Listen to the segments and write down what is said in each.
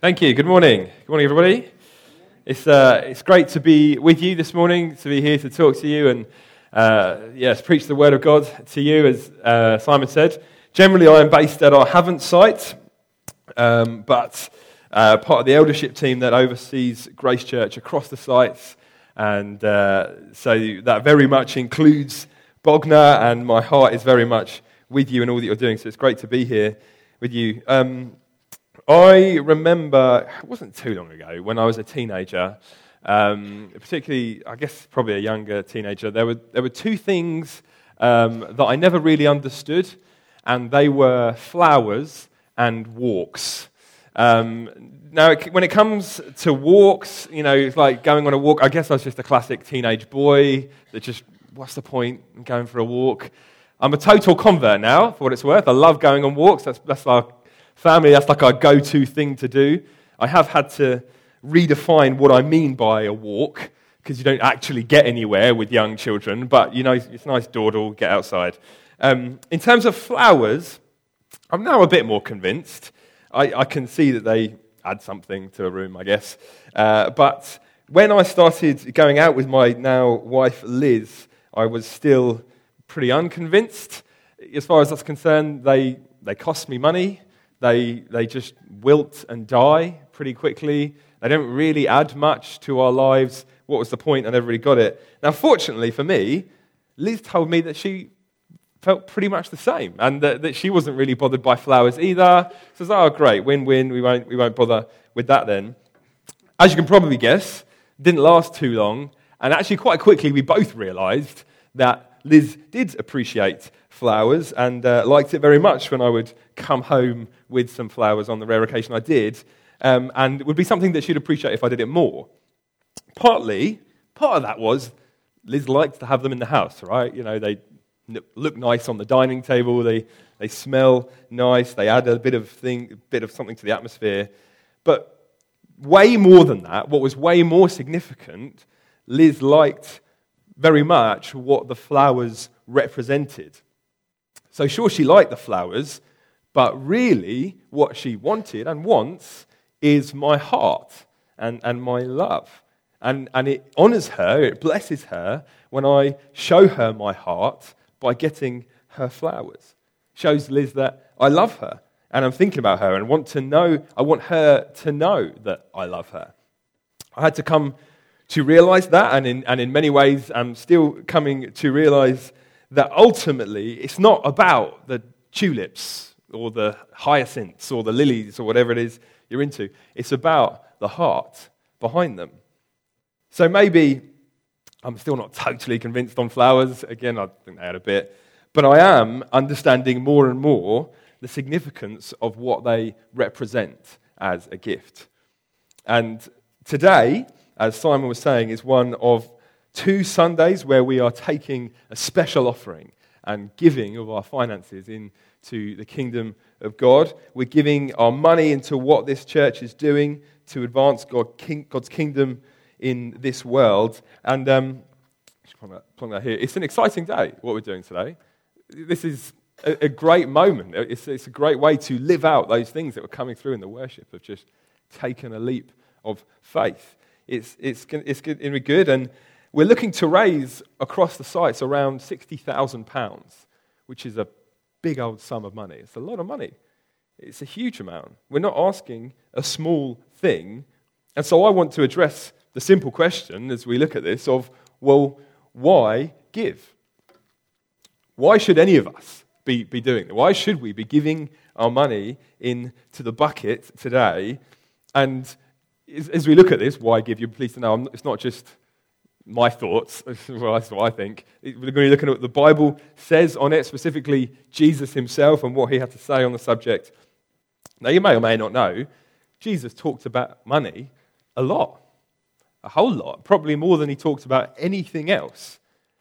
Thank you. Good morning. Good morning, everybody. It's great to be with you this morning, to be here to talk to you and preach the Word of God to you, as Simon said. Generally, I am based at our Havant site, but part of the eldership team that oversees Grace Church across the sites, and so that very much includes Bognor, and my heart is very much with you and all that you're doing. So it's great to be here with you. I remember, it wasn't too long ago, when I was a teenager, particularly, I guess probably a younger teenager, there were two things that I never really understood, and they were flowers and walks. Now, when it comes to walks, it's like going on a walk. I guess I was just a classic teenage boy that just, what's the point in going for a walk? I'm a total convert now, for what it's worth. I love going on walks. That's our family, that's like our go-to thing to do. I have had to redefine what I mean by a walk, because you don't actually get anywhere with young children, but it's nice dawdle, get outside. In terms of flowers, I'm now a bit more convinced. I can see that they add something to a room, I guess. But when I started going out with my now wife, Liz, I was still pretty unconvinced. As far as that's concerned, they cost me money. They just wilt and die pretty quickly. They don't really add much to our lives. What was the point? I never really got it. Now, fortunately for me, Liz told me that she felt pretty much the same, and that she wasn't really bothered by flowers either. So I was like, oh, great, win-win. We won't bother with that then. As you can probably guess, it didn't last too long, and actually quite quickly we both realised that Liz did appreciate flowers and liked it very much when I would come home with some flowers on the rare occasion I did, and it would be something that she'd appreciate if I did it more. Part of that was Liz liked to have them in the house, right? They look nice on the dining table, they smell nice, they add a bit of something to the atmosphere. But way more than that, what was way more significant, Liz liked very much what the flowers represented. So sure, she liked the flowers, but really what she wanted and wants is my heart and my love. And it honors her, it blesses her when I show her my heart by getting her flowers. Shows Liz that I love her and I'm thinking about her and I want her to know that I love her. I had to come to realize that, and in many ways I'm still coming to realize that ultimately it's not about the tulips or the hyacinths or the lilies or whatever it is you're into. It's about the heart behind them. So maybe I'm still not totally convinced on flowers. Again, I think they add a bit. But I am understanding more and more the significance of what they represent as a gift. And today, as Simon was saying, is one of 2 Sundays where we are taking a special offering and giving of our finances into the kingdom of God. We're giving our money into what this church is doing to advance God's kingdom in this world. And plonk that here. It's an exciting day, what we're doing today. This is a great moment. It's a great way to live out those things that were coming through in the worship, of just taking a leap of faith. It's going to be good, and we're looking to raise across the sites around £60,000, which is a big old sum of money. It's a lot of money. It's a huge amount. We're not asking a small thing, and so I want to address the simple question as we look at this of, well, why give? Why should any of us be doing it? Why should we be giving our money into the bucket today? And as we look at this, why give? You're pleased to know it's not just my thoughts. Well, that's what I think. We're going to be looking at what the Bible says on it, specifically Jesus himself and what he had to say on the subject. Now, you may or may not know, Jesus talked about money a lot, a whole lot, probably more than he talked about anything else.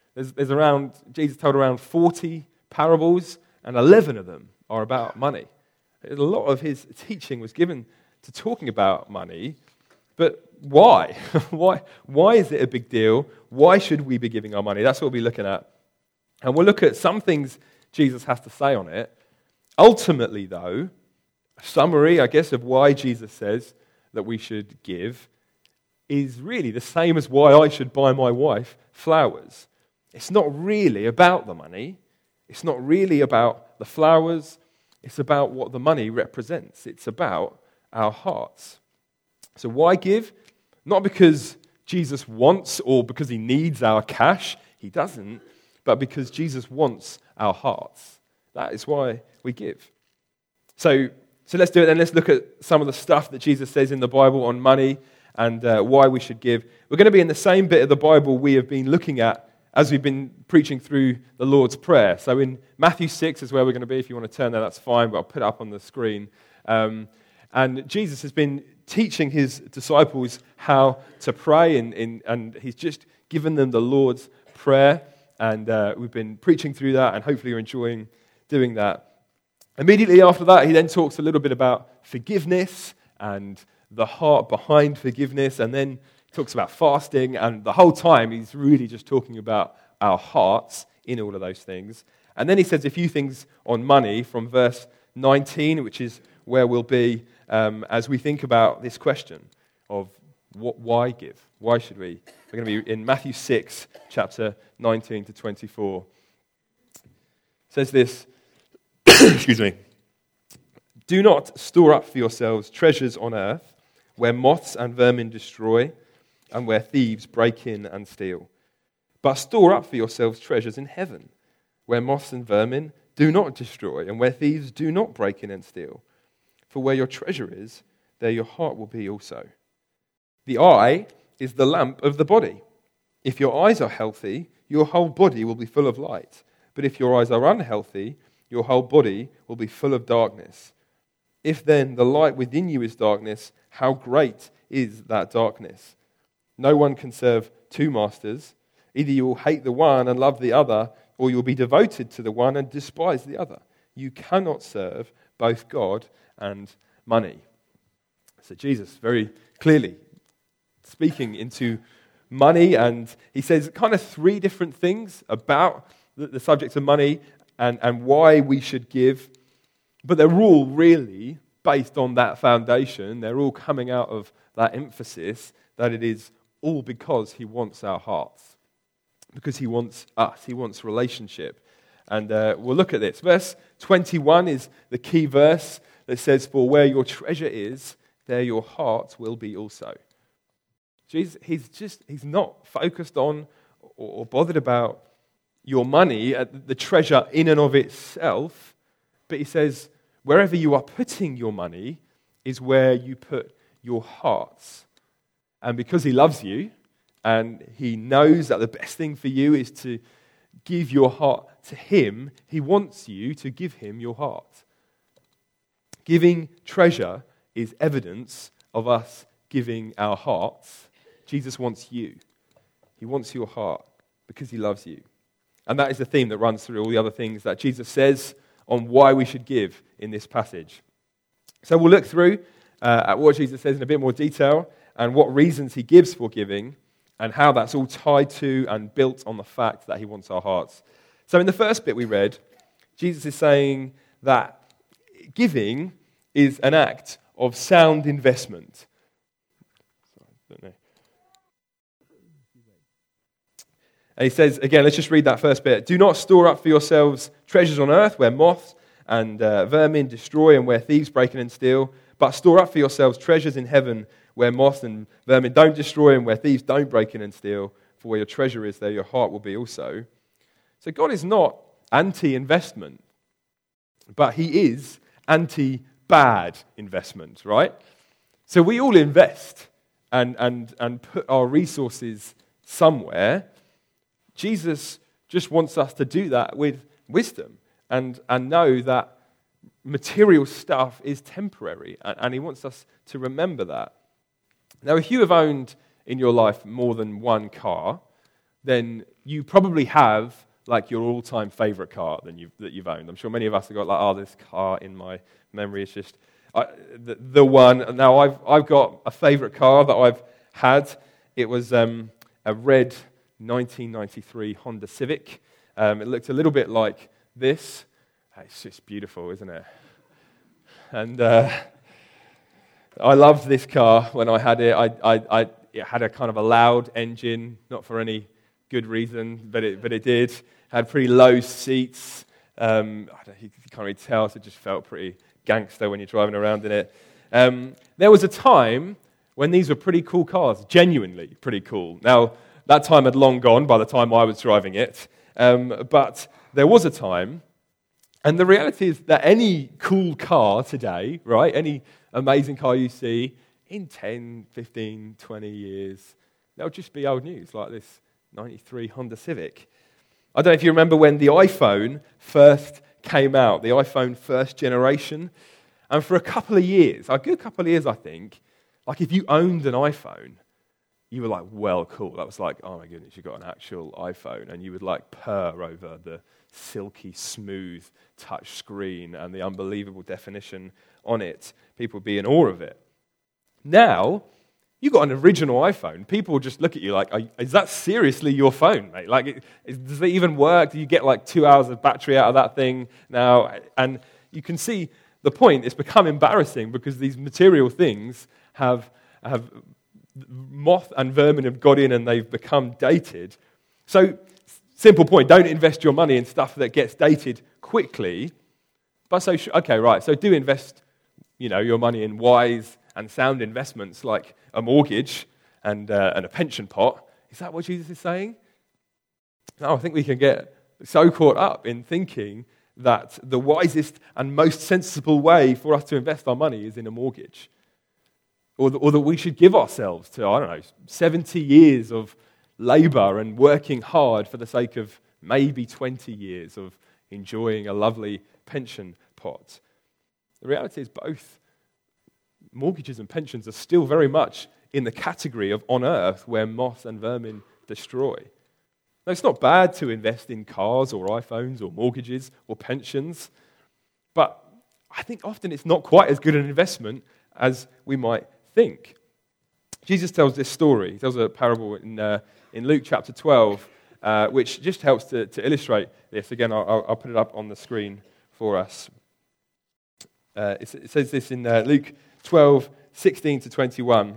Jesus told around 40 parables, and 11 of them are about money. A lot of his teaching was given to talking about money. But why? Why is it a big deal? Why should we be giving our money? That's what we'll be looking at. And we'll look at some things Jesus has to say on it. Ultimately, though, a summary, I guess, of why Jesus says that we should give is really the same as why I should buy my wife flowers. It's not really about the money. It's not really about the flowers. It's about what the money represents. It's about our hearts. So why give? Not because Jesus wants or because he needs our cash. He doesn't. But because Jesus wants our hearts. That is why we give. So let's do it then. Let's look at some of the stuff that Jesus says in the Bible on money and why we should give. We're going to be in the same bit of the Bible we have been looking at as we've been preaching through the Lord's Prayer. So in Matthew 6 is where we're going to be. If you want to turn there, that's fine, but I'll put it up on the screen. And Jesus has been teaching his disciples how to pray, and he's just given them the Lord's Prayer. And we've been preaching through that, and hopefully you're enjoying doing that. Immediately after that, he then talks a little bit about forgiveness and the heart behind forgiveness, and then talks about fasting, and the whole time he's really just talking about our hearts in all of those things. And then he says a few things on money from verse 19, which is where we'll be as we think about this question of why give? Why should we? We're going to be in Matthew 6, chapter 19 to 24. It says this, excuse me, "Do not store up for yourselves treasures on earth, where moths and vermin destroy, and where thieves break in and steal. But store up for yourselves treasures in heaven, where moths and vermin do not destroy, and where thieves do not break in and steal. For where your treasure is, there your heart will be also. The eye is the lamp of the body. If your eyes are healthy, your whole body will be full of light. But if your eyes are unhealthy, your whole body will be full of darkness. If then the light within you is darkness, how great is that darkness? No one can serve two masters. Either you will hate the one and love the other, or you will be devoted to the one and despise the other. You cannot serve both God and money." So Jesus very clearly speaking into money, and he says kind of three different things about the subject of money and why we should give. But they're all really based on that foundation. They're all coming out of that emphasis that it is all because he wants our hearts. Because he wants us. He wants relationship. And we'll look at this. Verse 21 is the key verse that says, "For where your treasure is, there your heart will be also." Jesus, he's not focused on or bothered about your money, the treasure in and of itself. But he says, wherever you are putting your money is where you put your hearts. And because he loves you, and he knows that the best thing for you is to give your heart to him, he wants you to give him your heart. Giving treasure is evidence of us giving our hearts. Jesus wants you. He wants your heart because he loves you. And that is the theme that runs through all the other things that Jesus says on why we should give in this passage. So we'll look through at what Jesus says in a bit more detail and what reasons he gives for giving and how that's all tied to and built on the fact that he wants our hearts. So in the first bit we read, Jesus is saying that giving is an act of sound investment. And he says, again, let's just read that first bit. "Do not store up for yourselves treasures on earth where moths and vermin destroy and where thieves break in and steal, but store up for yourselves treasures in heaven where moths and vermin don't destroy and where thieves don't break in and steal. For where your treasure is, there your heart will be also." So God is not anti-investment, but he is anti-bad investment, right? So we all invest and put our resources somewhere. Jesus just wants us to do that with wisdom and know that material stuff is temporary, and he wants us to remember that. Now, if you have owned in your life more than one car, then you probably have like your all-time favorite car that you've owned. I'm sure many of us have got like, this car in my memory is just the one. Now, I've got a favorite car that I've had. It was a red 1993 Honda Civic. It looked a little bit like this. It's just beautiful, isn't it? And I loved this car when I had it. It had a kind of a loud engine, not for any good reason, but it did. It had pretty low seats. You can't really tell, so it just felt pretty gangster when you're driving around in it. There was a time when these were pretty cool cars, genuinely pretty cool. Now, that time had long gone by the time I was driving it, but there was a time, and the reality is that any cool car today, right, any amazing car you see, in 10, 15, 20 years, they'll just be old news, like this 93 Honda Civic. I don't know if you remember when the iPhone first came out, the iPhone first generation, and for a couple of years, a good couple of years, I think, like if you owned an iPhone, you were like, well, cool. That was like, oh my goodness, you got an actual iPhone, and you would like purr over the silky, smooth touch screen and the unbelievable definition on it. People would be in awe of it. Now, you got an original iPhone. People just look at you like, is that seriously your phone, mate? Like, does it even work? Do you get like 2 hours of battery out of that thing now? And you can see the point. It's become embarrassing because these material things have moth and vermin have got in and they've become dated. So, simple point, don't invest your money in stuff that gets dated quickly. But so do invest, your money in wise and sound investments like a mortgage and a pension pot. Is that what Jesus is saying? No, I think we can get so caught up in thinking that the wisest and most sensible way for us to invest our money is in a mortgage. Or that we should give ourselves to, 70 years of labor and working hard for the sake of maybe 20 years of enjoying a lovely pension pot. The reality is both mortgages and pensions are still very much in the category of on earth where moth and vermin destroy. Now, it's not bad to invest in cars or iPhones or mortgages or pensions, but I think often it's not quite as good an investment as we might think. Jesus tells this story. He tells a parable in Luke chapter 12, which just helps to illustrate this. Again, I'll put it up on the screen for us. It says this in Luke 12, 16 to 21.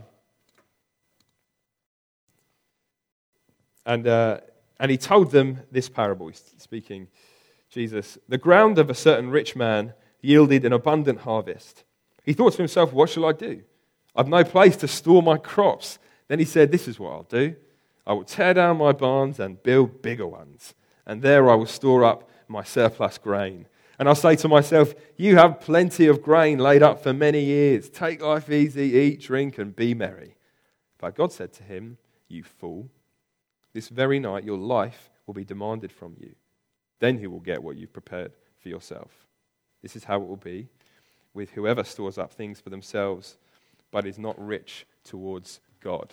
And he told them this parable, he's speaking, Jesus. The ground of a certain rich man yielded an abundant harvest. He thought to himself, what shall I do? I've no place to store my crops. Then he said, this is what I'll do. I will tear down my barns and build bigger ones, and there I will store up my surplus grain. And I'll say to myself, you have plenty of grain laid up for many years. Take life easy, eat, drink, and be merry. But God said to him, you fool, this very night your life will be demanded from you. Then you will get what you've prepared for yourself. This is how it will be with whoever stores up things for themselves, but is not rich towards God.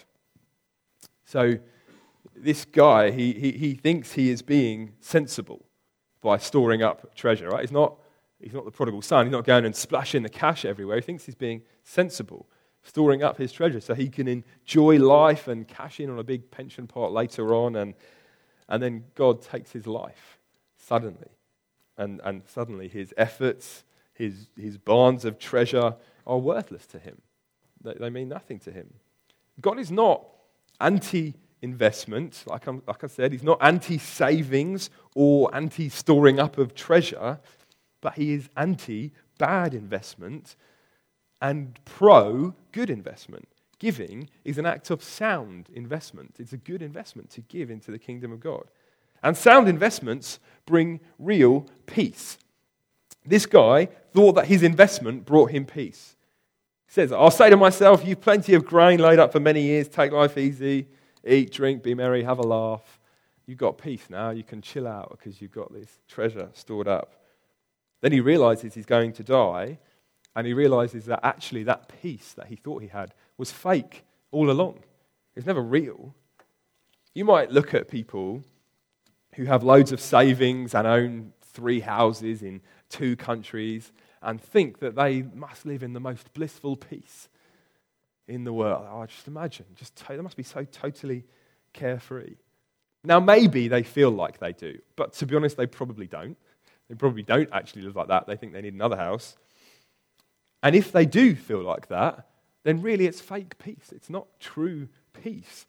So this guy, he thinks he is being sensible by storing up treasure, right? He's not the prodigal son. He's not going and splashing the cash everywhere. He thinks he's being sensible, storing up his treasure so he can enjoy life and cash in on a big pension pot later on, and then God takes his life suddenly. And suddenly his efforts, his barns of treasure are worthless to him. They mean nothing to him. God is not anti-investment, like I said. He's not anti-savings or anti-storing up of treasure, but he is anti-bad investment and pro-good investment. Giving is an act of sound investment. It's a good investment to give into the kingdom of God. And sound investments bring real peace. This guy thought that his investment brought him peace. He says, I'll say to myself, you've plenty of grain laid up for many years. Take life easy. Eat, drink, be merry, have a laugh. You've got peace now. You can chill out because you've got this treasure stored up. Then he realizes he's going to die, and he realizes that actually that peace that he thought he had was fake all along. It's never real. You might look at people who have loads of savings and own 3 houses in 2 countries and think that they must live in the most blissful peace in the world. Oh, just imagine, they must be so totally carefree. Now, maybe they feel like they do, but to be honest, they probably don't. They probably don't actually live like that. They think they need another house. And if they do feel like that, then really it's fake peace. It's not true peace.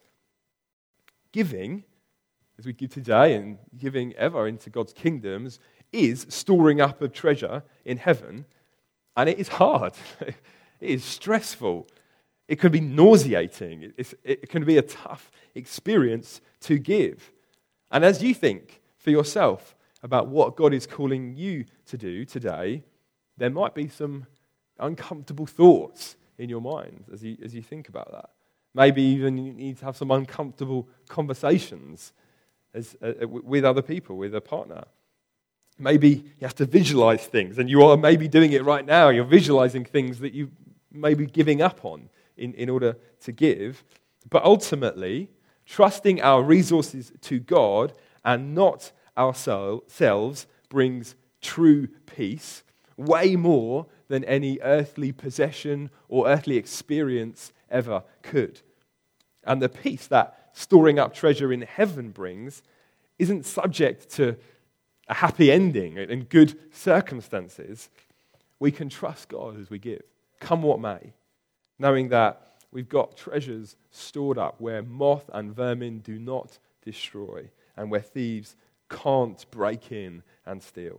Giving, as we give today and giving ever into God's kingdoms, is storing up a treasure in heaven, and it is hard. It is stressful. It can be nauseating. It can be a tough experience to give. And as you think for yourself about what God is calling you to do today, there might be some uncomfortable thoughts in your mind as you think about that. Maybe even you need to have some uncomfortable conversations with other people, with a partner. Maybe you have to visualize things, and you are maybe doing it right now. You're visualizing things that you may be giving up on in order to give. But ultimately, trusting our resources to God and not ourselves brings true peace, way more than any earthly possession or earthly experience ever could. And the peace that storing up treasure in heaven brings isn't subject to a happy ending and good circumstances. We can trust God as we give, come what may, knowing that we've got treasures stored up where moth and vermin do not destroy and where thieves can't break in and steal.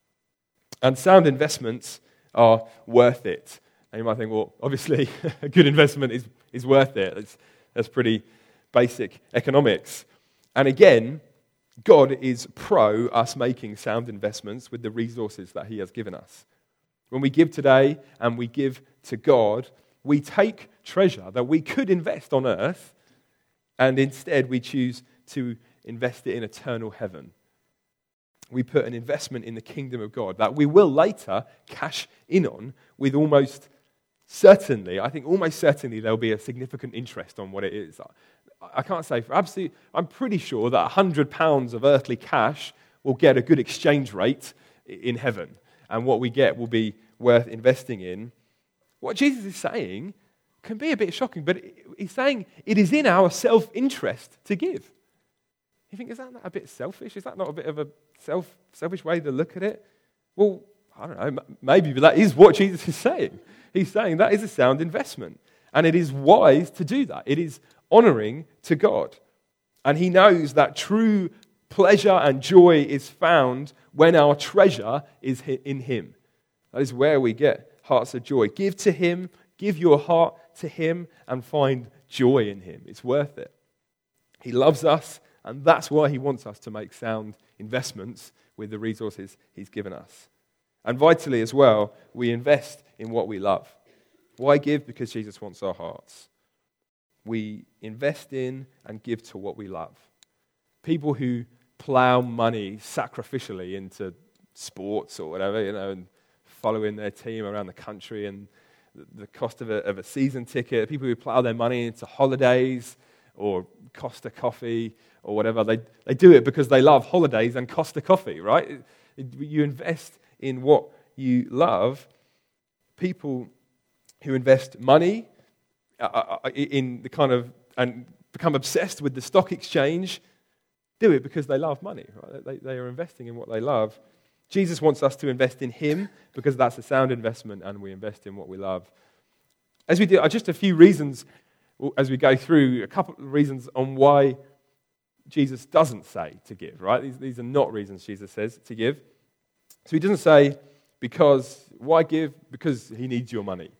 And sound investments are worth it. And you might think, well, obviously a good investment is worth it. That's pretty basic economics. And again, God is pro us making sound investments with the resources that He has given us. When we give today and we give to God, we take treasure that we could invest on earth, and instead we choose to invest it in eternal heaven. We put an investment in the kingdom of God that we will later cash in on with almost certainly there'll be a significant interest on what it is. I can't say for absolute, I'm pretty sure that £100 of earthly cash will get a good exchange rate in heaven, and what we get will be worth investing in. What Jesus is saying can be a bit shocking, but He's saying it is in our self-interest to give. You think, is that not a bit selfish? Is that not a bit of a selfish way to look at it? Well, I don't know, maybe, but that is what Jesus is saying. He's saying that is a sound investment, and it is wise to do that. It is honoring to God. And He knows that true pleasure and joy is found when our treasure is in Him. That is where we get hearts of joy. Give to Him, give your heart to Him, and find joy in Him. It's worth it. He loves us, and that's why He wants us to make sound investments with the resources He's given us. And vitally as well, we invest in what we love. Why give? Because Jesus wants our hearts. We invest in and give to what we love. People who plow money sacrificially into sports or whatever, and following their team around the country and the cost of a season ticket, people who plow their money into holidays or Costa Coffee or whatever, they do it because they love holidays and Costa Coffee, right? You invest in what you love. People who invest money in the kind of, and become obsessed with the stock exchange, do it because they love money, right? They are investing in what they love. Jesus wants us to invest in Him because that's a sound investment, and we invest in what we love. As we do, just a few reasons as we go through, a couple of reasons on why Jesus doesn't say to give, right? These are not reasons Jesus says to give. So He doesn't say, why give? Because He needs your money.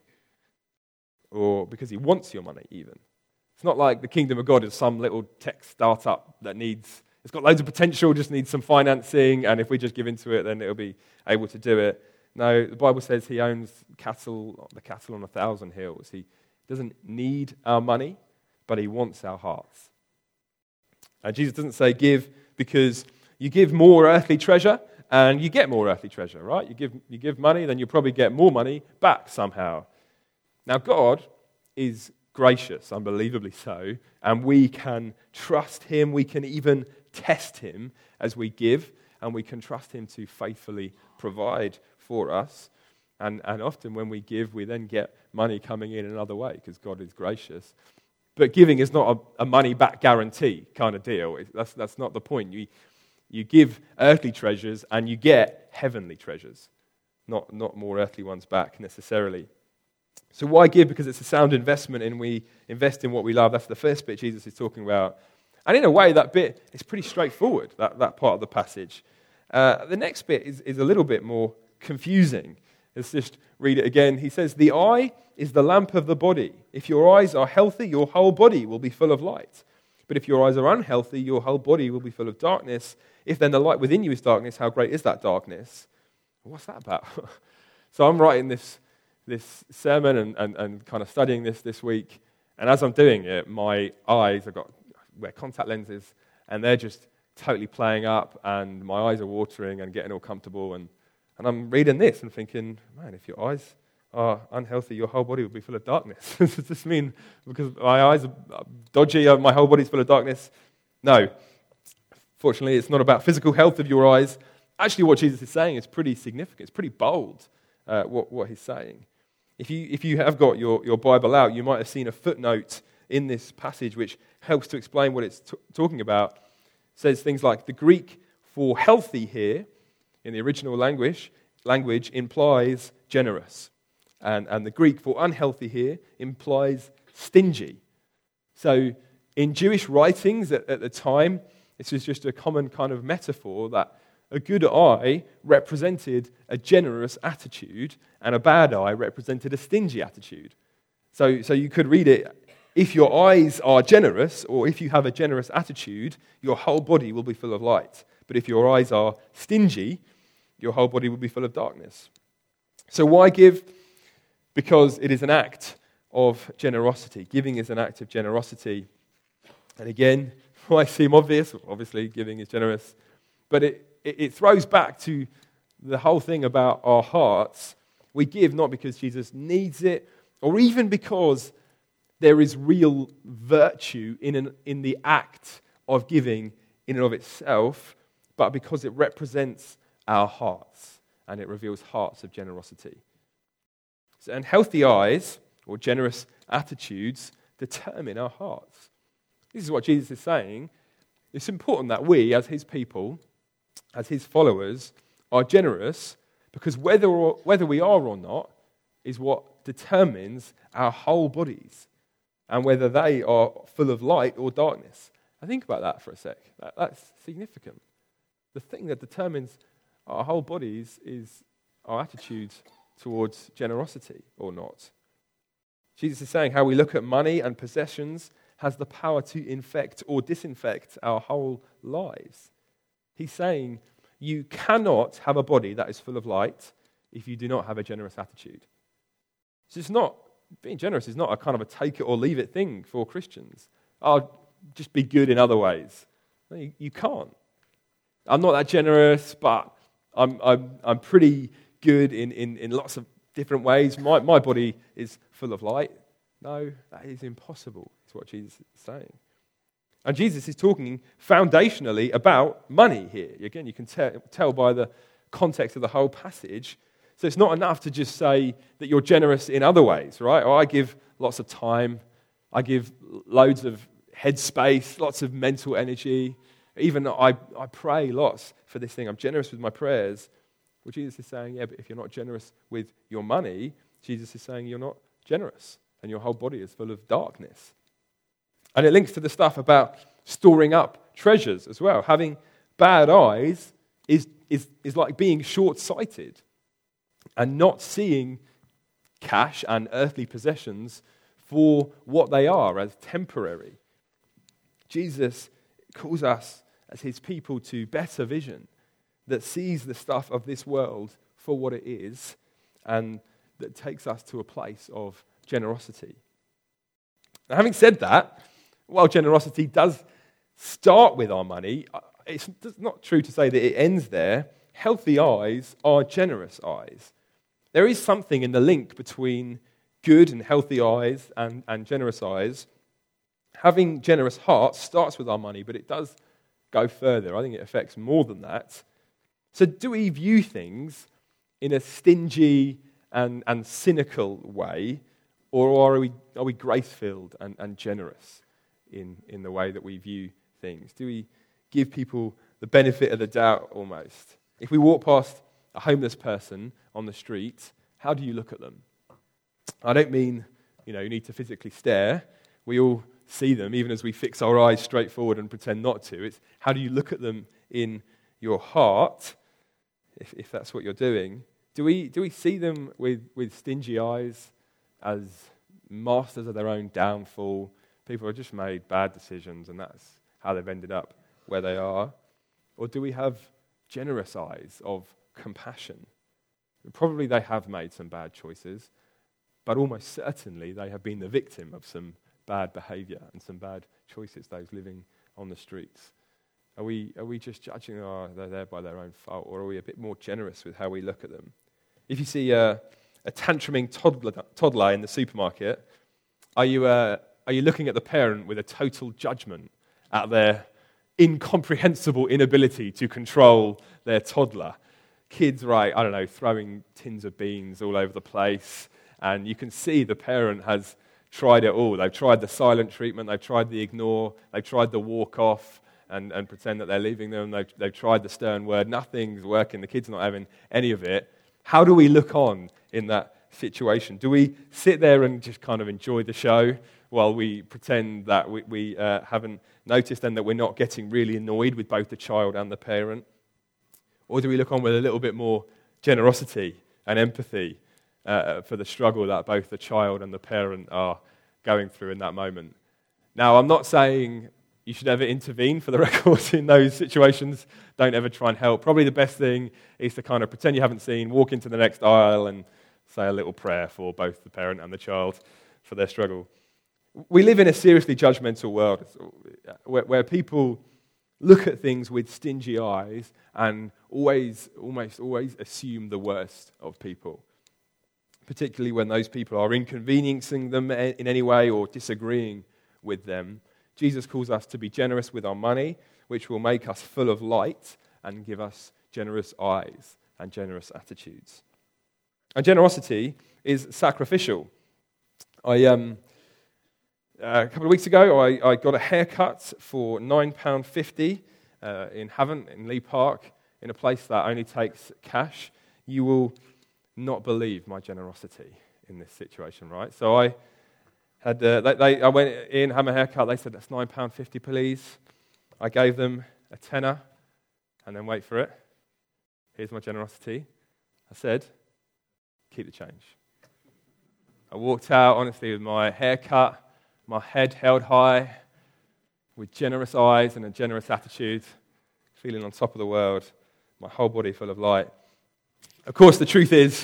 Or because He wants your money even. It's not like the kingdom of God is some little tech startup that it's got loads of potential, just needs some financing, and if we just give into it, then it'll be able to do it. No, the Bible says He owns the cattle on 1,000 hills. He doesn't need our money, but He wants our hearts. And Jesus doesn't say give because you give more earthly treasure and you get more earthly treasure, right? You give money, then you'll probably get more money back somehow. Now, God is gracious, unbelievably so, and we can trust Him. We can even test Him as we give, and we can trust Him to faithfully provide for us. And often when we give, we then get money coming in another way because God is gracious. But giving is not a money-back guarantee kind of deal. That's not the point. You give earthly treasures and you get heavenly treasures, not more earthly ones back necessarily. So why give? Because it's a sound investment and we invest in what we love. That's the first bit Jesus is talking about. And in a way, that bit is pretty straightforward, that part of the passage. The next bit is a little bit more confusing. Let's just read it again. He says, the eye is the lamp of the body. If your eyes are healthy, your whole body will be full of light. But if your eyes are unhealthy, your whole body will be full of darkness. If then the light within you is darkness, how great is that darkness? What's that about? So I'm writing this sermon and kind of studying this week. And as I'm doing it, my eyes, I wear contact lenses, and they're just totally playing up, and my eyes are watering and getting all comfortable. And I'm reading this and thinking, man, if your eyes are unhealthy, your whole body will be full of darkness. Does this mean because my eyes are dodgy, my whole body's full of darkness? No. Fortunately, it's not about physical health of your eyes. Actually, what Jesus is saying is pretty significant. It's pretty bold, what he's saying. If you have got your Bible out, you might have seen a footnote in this passage which helps to explain what it's talking about. It says things like, the Greek for healthy here, in the original language implies generous. And the Greek for unhealthy here implies stingy. So in Jewish writings at the time, this was just a common kind of metaphor that a good eye represented a generous attitude and a bad eye represented a stingy attitude. So you could read it, if your eyes are generous, or if you have a generous attitude, your whole body will be full of light. But if your eyes are stingy, your whole body will be full of darkness. So why give? Because it is an act of generosity. Giving is an act of generosity. And again, might seem obvious. Obviously, giving is generous. But it throws back to the whole thing about our hearts. We give not because Jesus needs it, or even because there is real virtue in the act of giving in and of itself, but because it represents our hearts and it reveals hearts of generosity. And healthy eyes, or generous attitudes, determine our hearts. This is what Jesus is saying. It's important that we, as his people, as his followers, are generous, because whether we are or not is what determines our whole bodies and whether they are full of light or darkness. I think about that for a sec. That's significant. The thing that determines our whole bodies is our attitudes towards generosity or not. Jesus is saying how we look at money and possessions has the power to infect or disinfect our whole lives. He's saying you cannot have a body that is full of light if you do not have a generous attitude. So it's not, being generous is not a kind of a take it or leave it thing for Christians. I'll just be good in other ways. No, you can't. I'm not that generous, but I'm pretty good in lots of different ways. My body is full of light. No, that is impossible, is what Jesus is saying. And Jesus is talking foundationally about money here. Again, you can tell by the context of the whole passage. So it's not enough to just say that you're generous in other ways, right? Or I give lots of time, I give loads of headspace, lots of mental energy. Even I pray lots for this thing. I'm generous with my prayers. Well, Jesus is saying, yeah, but if you're not generous with your money, Jesus is saying you're not generous and your whole body is full of darkness. And it links to the stuff about storing up treasures as well. Having bad eyes is like being short-sighted and not seeing cash and earthly possessions for what they are, as temporary. Jesus calls us as his people to better vision that sees the stuff of this world for what it is and that takes us to a place of generosity. Now, having said that, while generosity does start with our money, it's not true to say that it ends there. Healthy eyes are generous eyes. There is something in the link between good and healthy eyes and generous eyes. Having generous hearts starts with our money, but it does go further. I think it affects more than that. So do we view things in a stingy and cynical way, or are we grace-filled and generous in the way that we view things? Do we give people the benefit of the doubt almost? If we walk past a homeless person on the street, how do you look at them? I don't mean, you need to physically stare. We all see them, even as we fix our eyes straight forward and pretend not to. It's how do you look at them in your heart, if that's what you're doing. Do we see them with stingy eyes as masters of their own downfall? People have just made bad decisions, and that's how they've ended up where they are. Or do we have generous eyes of compassion? Probably they have made some bad choices, but almost certainly they have been the victim of some bad behavior and some bad choices, those living on the streets. Are we just judging, they're there by their own fault, or are we a bit more generous with how we look at them? If you see a tantruming toddler in the supermarket, are you looking at the parent with a total judgment at their incomprehensible inability to control their toddler? Kids, throwing tins of beans all over the place, and you can see the parent has tried it all. They've tried the silent treatment, they've tried the ignore, they've tried the walk off and pretend that they're leaving them, they've tried the stern word. Nothing's working, the kid's not having any of it. How do we look on in that situation? Do we sit there and just kind of enjoy the show while we pretend that we haven't noticed and that we're not getting really annoyed with both the child and the parent? Or do we look on with a little bit more generosity and empathy for the struggle that both the child and the parent are going through in that moment? Now, I'm not saying you should ever intervene, for the record, in those situations. Don't ever try and help. Probably the best thing is to kind of pretend you haven't seen, walk into the next aisle and say a little prayer for both the parent and the child for their struggle. We live in a seriously judgmental world where people look at things with stingy eyes and almost always assume the worst of people, particularly when those people are inconveniencing them in any way or disagreeing with them. Jesus calls us to be generous with our money, which will make us full of light and give us generous eyes and generous attitudes. And generosity is sacrificial. A couple of weeks ago, I got a haircut for £9.50 in Havant, in Lee Park, in a place that only takes cash. You will not believe my generosity in this situation, right? So I went in, had my haircut. They said, "That's £9.50, please." I gave them a tenner, and then wait for it. Here's my generosity. I said, "Keep the change." I walked out, honestly, with my haircut, my head held high, with generous eyes and a generous attitude, feeling on top of the world, my whole body full of light. Of course, the truth is,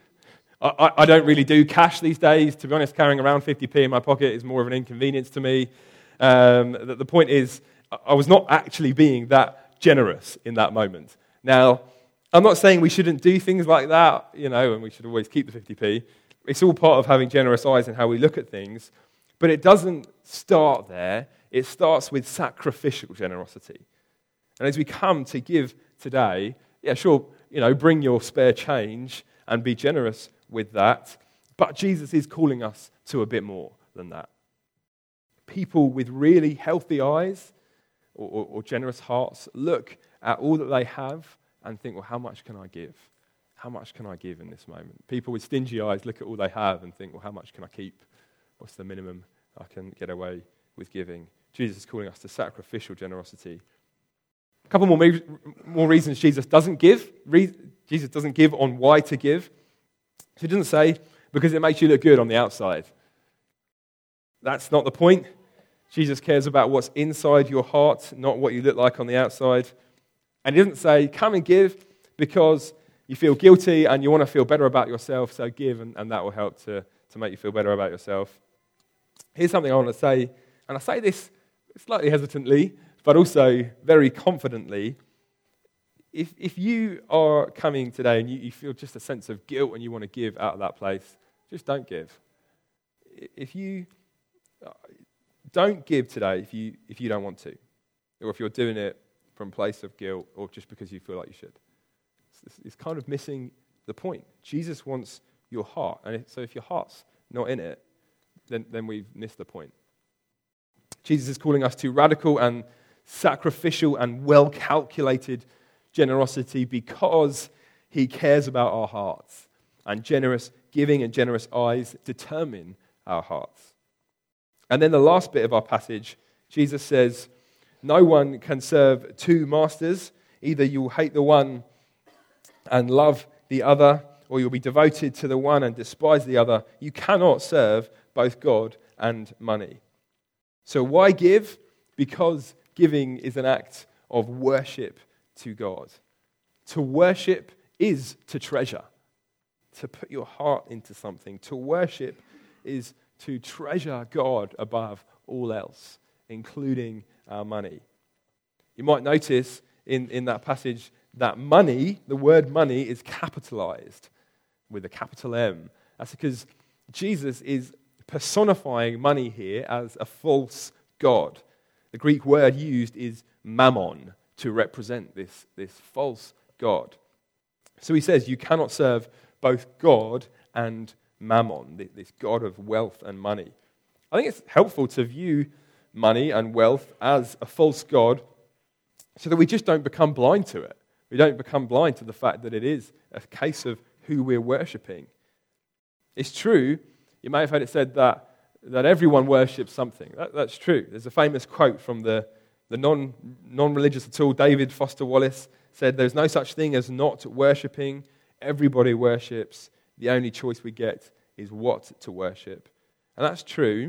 I don't really do cash these days. To be honest, carrying around 50p in my pocket is more of an inconvenience to me. The point is, I was not actually being that generous in that moment. Now, I'm not saying we shouldn't do things like that, and we should always keep the 50p. It's all part of having generous eyes and how we look at things. But it doesn't start there. It starts with sacrificial generosity. And as we come to give today, bring your spare change and be generous with that. But Jesus is calling us to a bit more than that. People with really healthy eyes or generous hearts look at all that they have and think, well, how much can I give? How much can I give in this moment? People with stingy eyes look at all they have and think, well, how much can I keep? What's the minimum I can get away with giving? Jesus is calling us to sacrificial generosity. A couple more reasons Jesus doesn't give. Jesus doesn't give on why to give. He doesn't say, because it makes you look good on the outside. That's not the point. Jesus cares about what's inside your heart, not what you look like on the outside. And he doesn't say, come and give because you feel guilty and you want to feel better about yourself, so give, and that will help to make you feel better about yourself. Here's something I want to say, and I say this slightly hesitantly, but also very confidently. If you are coming today and you feel just a sense of guilt and you want to give out of that place, just don't give. If you don't give today, if you don't want to, or if you're doing it from a place of guilt or just because you feel like you should, it's kind of missing the point. Jesus wants your heart, and so if your heart's not in it, then we've missed the point. Jesus is calling us to radical and sacrificial and well-calculated generosity because he cares about our hearts. And generous giving and generous eyes determine our hearts. And then the last bit of our passage, Jesus says, no one can serve two masters. Either you'll hate the one and love the other, or you'll be devoted to the one and despise the other. You cannot serve both God and money. So why give? Because giving is an act of worship to God. To worship is to treasure, to put your heart into something. To worship is to treasure God above all else, including our money. You might notice in that passage that money, the word money, is capitalized with a capital M. That's because Jesus is personifying money here as a false god. The Greek word used is mammon to represent this false god. So he says you cannot serve both God and mammon, this god of wealth and money. I think it's helpful to view money and wealth as a false god so that we just don't become blind to it. We don't become blind to the fact that it is a case of who we're worshipping. It's true, you may have heard it said that everyone worships something. That's true. There's a famous quote from the non-religious at all, David Foster Wallace, said, "There's no such thing as not worshipping. Everybody worships. The only choice we get is what to worship." And that's true.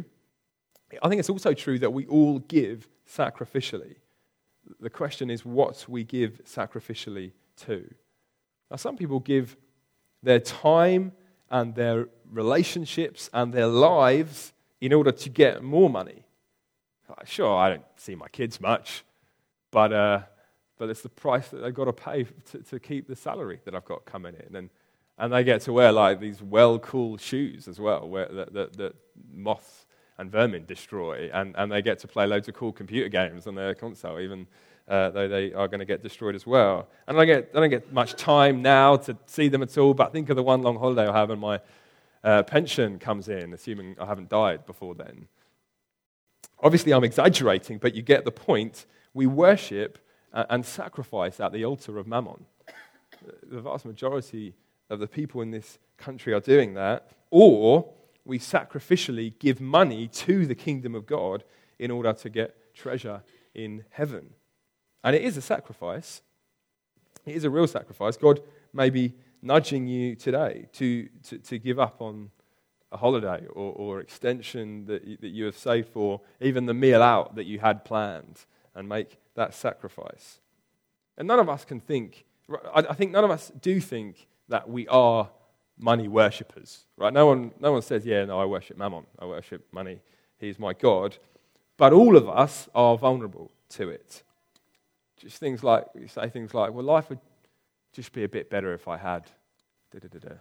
I think it's also true that we all give sacrificially. The question is what we give sacrificially to. Now, some people give their time and their relationships and their lives in order to get more money. Sure, I don't see my kids much, but it's the price that they've got to pay to keep the salary that I've got coming in. And they get to wear like these well-cool shoes as well, that moths and vermin destroy, and they get to play loads of cool computer games on their console, even though they are going to get destroyed as well. And I don't get much time now to see them at all, but think of the one long holiday I'll have and my pension comes in, assuming I haven't died before then. Obviously, I'm exaggerating, but you get the point. We worship and sacrifice at the altar of mammon. The vast majority of the people in this country are doing that, or we sacrificially give money to the kingdom of God in order to get treasure in heaven. And it is a sacrifice. It is a real sacrifice. God may be nudging you today to give up on a holiday or extension that you have saved for, even the meal out that you had planned, and make that sacrifice. And none of us can think, I think none of us do think that we are money worshippers, right? No one says, yeah, no, I worship mammon, I worship money, he's my God. But all of us are vulnerable to it. Just things like, you say things like, well, life would just be a bit better if I had da-da-da-da.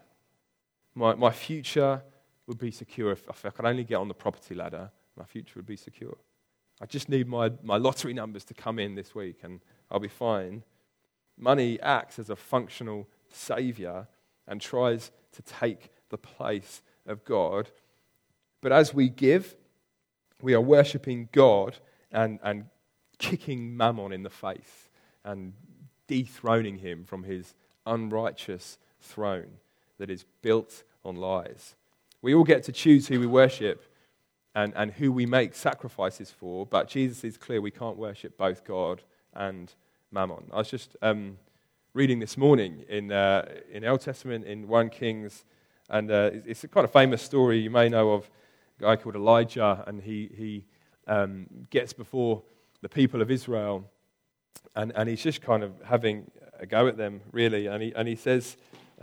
My future would be secure if I could only get on the property ladder, my future would be secure. I just need my lottery numbers to come in this week and I'll be fine. Money acts as a functional savior and tries to take the place of God. But as we give, we are worshipping God and kicking mammon in the face and dethroning him from his unrighteous throne that is built on lies. We all get to choose who we worship and who we make sacrifices for, but Jesus is clear we can't worship both God and mammon. I was just reading this morning in Old Testament, in 1 Kings, and it's a quite a famous story you may know of, a guy called Elijah, and he gets before the people of Israel, and he's just kind of having a go at them, really, and he says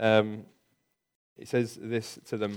this to them.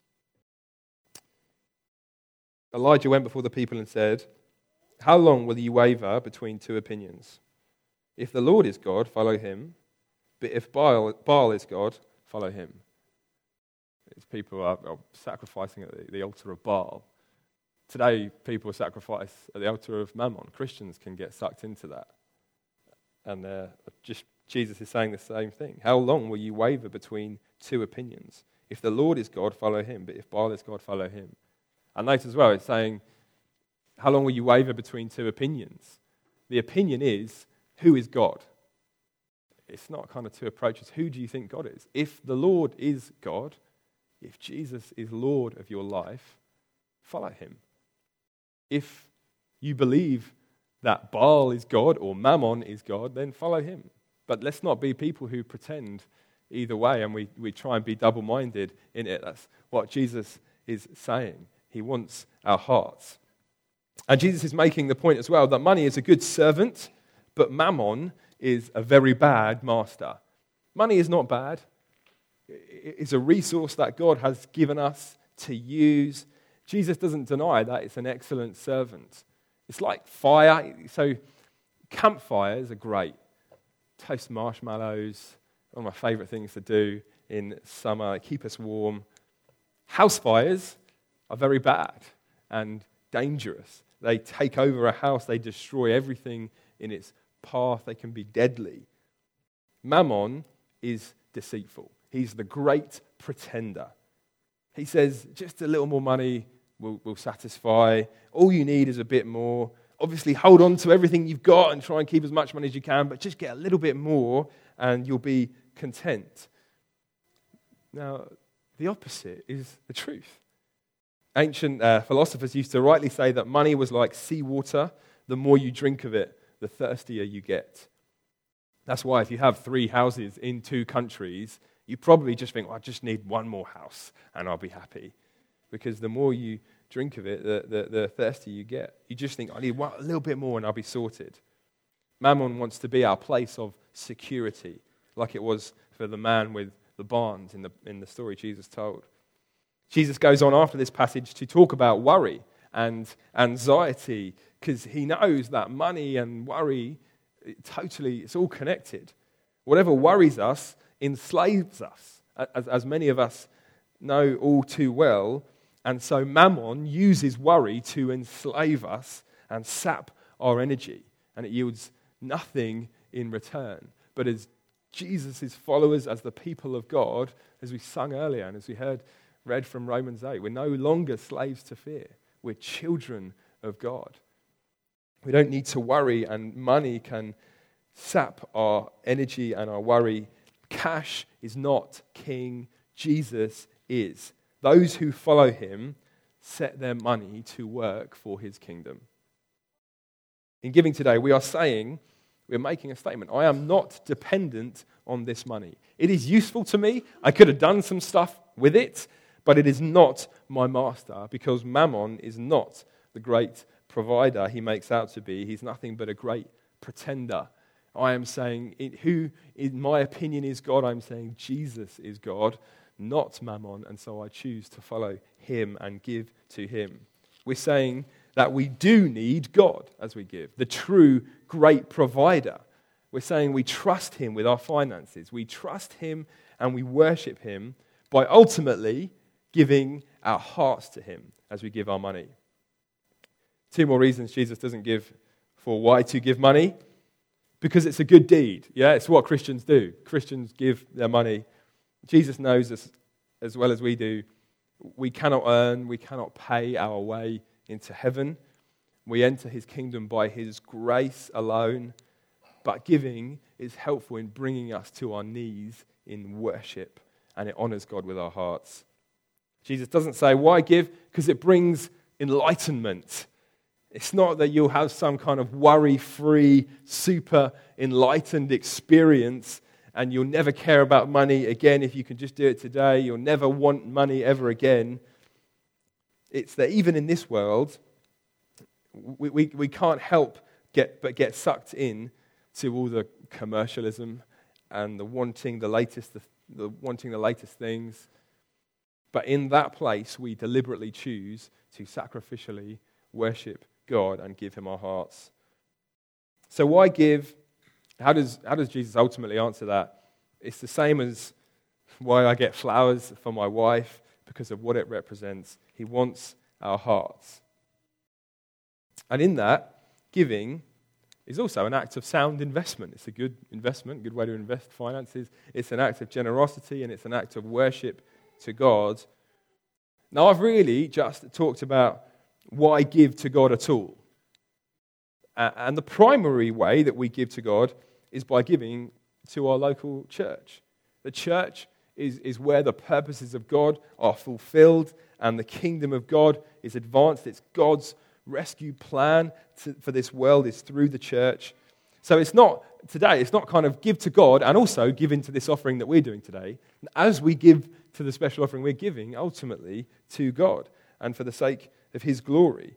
Elijah went before the people and said, "How long will you waver between two opinions? If the Lord is God, follow him. But if Baal is God, follow him." These people are sacrificing at the altar of Baal. Today, people sacrifice at the altar of Mammon. Christians can get sucked into that. And Jesus is saying the same thing. How long will you waver between two opinions? If the Lord is God, follow him. But if Baal is God, follow him. And note as well, it's saying, how long will you waver between two opinions? The opinion is, who is God? It's not kind of two approaches. Who do you think God is? If the Lord is God, If Jesus is Lord of your life, follow him. If you believe that Baal is God or Mammon is God, then follow him. But let's not be people who pretend either way and we try and be double-minded in it. That's what Jesus is saying. He wants our hearts. And Jesus is making the point as well that money is a good servant, but Mammon is a very bad master. Money is not bad. It's a resource that God has given us to use. Jesus doesn't deny that it's an excellent servant. It's like fire. So campfires are great. Toast marshmallows, one of my favorite things to do in summer, keep us warm. House fires are very bad and dangerous. They take over a house, they destroy everything in its path, they can be deadly. Mammon is deceitful. He's the great pretender. He says, just a little more money will satisfy. All you need is a bit more. Obviously, hold on to everything you've got and try and keep as much money as you can, but just get a little bit more and you'll be content. Now, the opposite is the truth. Ancient philosophers used to rightly say that money was like seawater. The more you drink of it, the thirstier you get. That's why if you have 3 houses in 2 countries, you probably just think, I just need one more house and I'll be happy. Because the more you drink of it, the thirstier you get. You just think, I need a little bit more and I'll be sorted. Mammon wants to be our place of security, like it was for the man with the barns in the story Jesus told. Jesus goes on after this passage to talk about worry and anxiety, because he knows that money and worry, it's all connected. Whatever worries us enslaves us, as many of us know all too well. And so Mammon uses worry to enslave us and sap our energy, and it yields nothing in return. But as Jesus' followers, as the people of God, as we sung earlier and as we read from Romans 8, we're no longer slaves to fear. We're children of God. We don't need to worry, and money can sap our energy and our worry. Cash is not king. Jesus is. Those who follow him set their money to work for his kingdom. In giving today, we're making a statement. I am not dependent on this money. It is useful to me. I could have done some stuff with it, but it is not my master, because Mammon is not the great provider he makes out to be. He's nothing but a great pretender. I am saying, who in my opinion is God? I'm saying Jesus is God, not Mammon, and so I choose to follow him and give to him. We're saying that we do need God as we give, the true great provider. We're saying we trust him with our finances. We trust him and we worship him by ultimately giving our hearts to him as we give our money. 2 more reasons Jesus doesn't give for why to give money. Because it's a good deed. Yeah, it's what Christians do. Christians give their money. Jesus knows us as well as we do. We cannot earn, we cannot pay our way into heaven. We enter his kingdom by his grace alone. But giving is helpful in bringing us to our knees in worship, and it honors God with our hearts. Jesus doesn't say, why give? Because it brings enlightenment. It's not that you'll have some kind of worry-free, super enlightened experience and you'll never care about money again if you can just do it today. You'll never want money ever again. It's that even in this world, we can't help but get sucked in to all the commercialism and the wanting the latest things. But in that place, we deliberately choose to sacrificially worship God and give him our hearts. So why give? How does Jesus ultimately answer that? It's the same as why I get flowers for my wife, because of what it represents. He wants our hearts. And in that, giving is also an act of sound investment. It's a good investment, good way to invest finances. It's an act of generosity and it's an act of worship to God. Now, I've really just talked about why give to God at all. And the primary way that we give to God is by giving to our local church. The church is where the purposes of God are fulfilled and the kingdom of God is advanced. It's God's rescue plan for this world is through the church. So it's not kind of give to God and also give into this offering that we're doing today. And as we give to the special offering, we're giving ultimately to God and for the sake of his glory.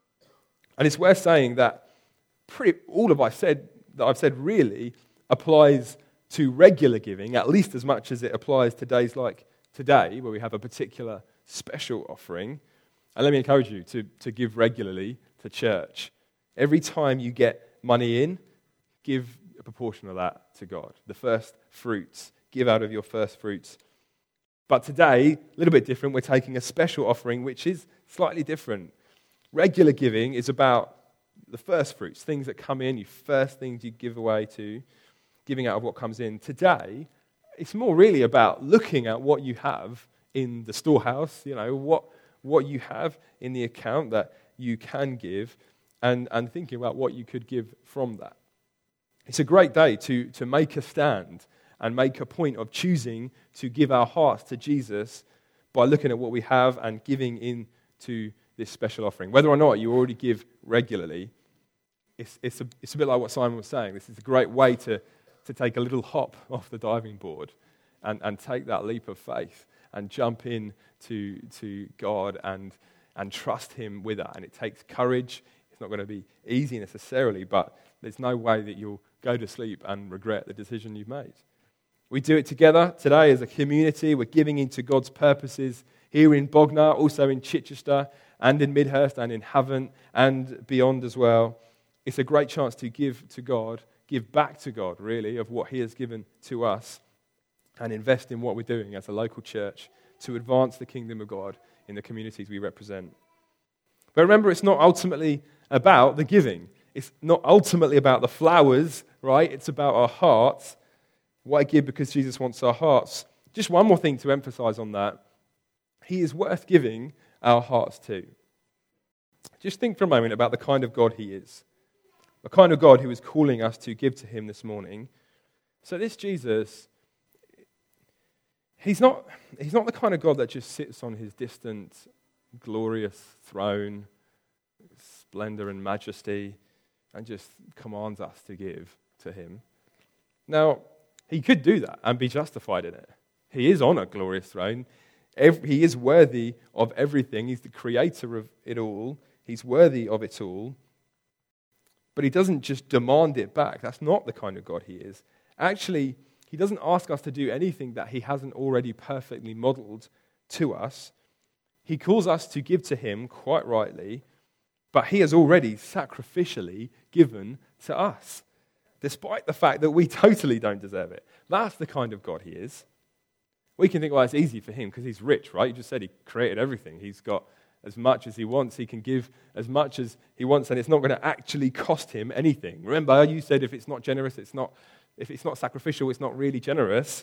And it's worth saying that all of I've said really applies to regular giving, at least as much as it applies to days like today, where we have a particular special offering. And let me encourage you to give regularly to church. Every time you get money in, give a proportion of that to God. The first fruits. Give out of your first fruits. But today, a little bit different. We're taking a special offering, which is slightly different. Regular giving is about the first fruits, things that come in, first things you give away to, giving out of what comes in. Today, it's more really about looking at what you have in the storehouse, what you have in the account that you can give, and thinking about what you could give from that. It's a great day to make a stand and make a point of choosing to give our hearts to Jesus by looking at what we have and giving into this special offering. Whether or not you already give regularly, it's a bit like what Simon was saying. This is a great way to take a little hop off the diving board and take that leap of faith and jump in to God and trust him with that. And it takes courage. It's not going to be easy necessarily, but there's no way that you'll go to sleep and regret the decision you've made. We do it together today as a community. We're giving into God's purposes here in Bognor, also in Chichester, and in Midhurst, and in Havant, and beyond as well. It's a great chance to give to God, give back to God, really, of what he has given to us, and invest in what we're doing as a local church to advance the kingdom of God in the communities we represent. But remember, it's not ultimately about the giving. It's not ultimately about the flowers, right? It's about our hearts. Why give? Because Jesus wants our hearts. Just one more thing to emphasize on that. He is worth giving our hearts to. Just think for a moment about the kind of God he is. The kind of God who is calling us to give to him this morning. So this Jesus, he's not the kind of God that just sits on his distant, glorious throne, splendor and majesty, and just commands us to give to him. Now, he could do that and be justified in it. He is on a glorious throne. He is worthy of everything. He's the creator of it all. He's worthy of it all. But he doesn't just demand it back. That's not the kind of God he is. Actually, he doesn't ask us to do anything that he hasn't already perfectly modeled to us. He calls us to give to him, quite rightly, but he has already sacrificially given to us, despite the fact that we totally don't deserve it. That's the kind of God he is. We can think, well, it's easy for him because he's rich, right? You just said he created everything. He's got as much as he wants. He can give as much as he wants, and it's not going to actually cost him anything. Remember, you said if it's not generous, if it's not sacrificial, it's not really generous.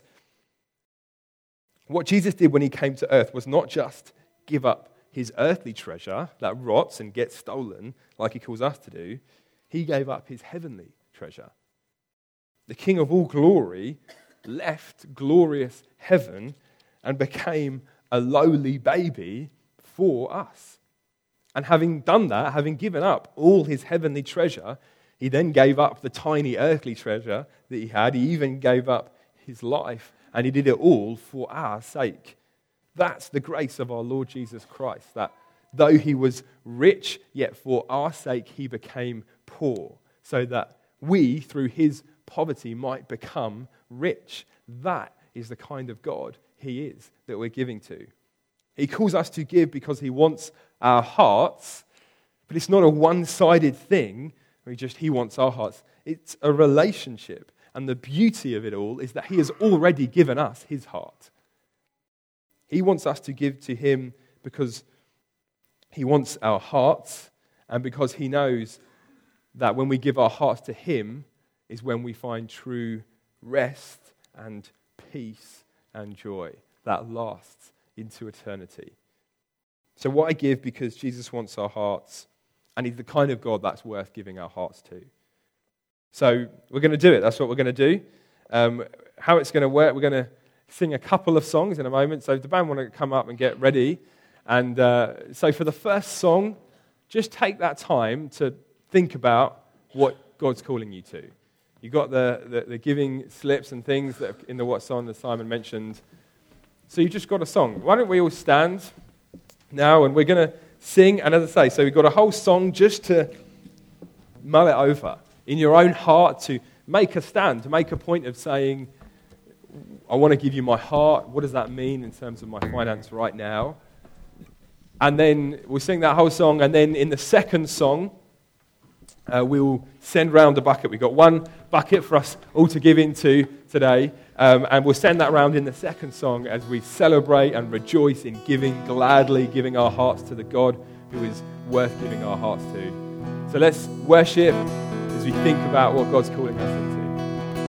What Jesus did when he came to earth was not just give up his earthly treasure that rots and gets stolen, like he calls us to do. He gave up his heavenly treasure. The King of all glory left glorious heaven and became a lowly baby for us. And having done that, having given up all his heavenly treasure, he then gave up the tiny earthly treasure that he had. He even gave up his life, and he did it all for our sake. That's the grace of our Lord Jesus Christ, that though he was rich, yet for our sake he became poor, so that we, through his poverty, might become rich. That is the kind of God he is that we're giving to. He calls us to give because he wants our hearts, but it's not a one-sided thing. He wants our hearts. It's a relationship, and the beauty of it all is that he has already given us his heart. He wants us to give to him because he wants our hearts, and because he knows that when we give our hearts to him is when we find true rest and peace and joy that lasts into eternity. So why give? Because Jesus wants our hearts, and he's the kind of God that's worth giving our hearts to. So we're going to do it. That's what we're going to do. How it's going to work, we're going to sing a couple of songs in a moment. So if the band want to come up and get ready. And so for the first song, just take that time to think about what God's calling you to. You've got the giving slips and things that are in the What's On that Simon mentioned. So you've just got a song. Why don't we all stand now, and we're going to sing. And as I say, so we've got a whole song just to mull it over in your own heart, to make a stand, to make a point of saying, I want to give you my heart. What does that mean in terms of my finance right now? And then we'll sing that whole song, and then in the second song, we'll send round a bucket. We've got one bucket for us all to give into today, and we'll send that round in the second song as we celebrate and rejoice in giving, gladly giving our hearts to the God who is worth giving our hearts to. So let's worship as we think about what God's calling us into.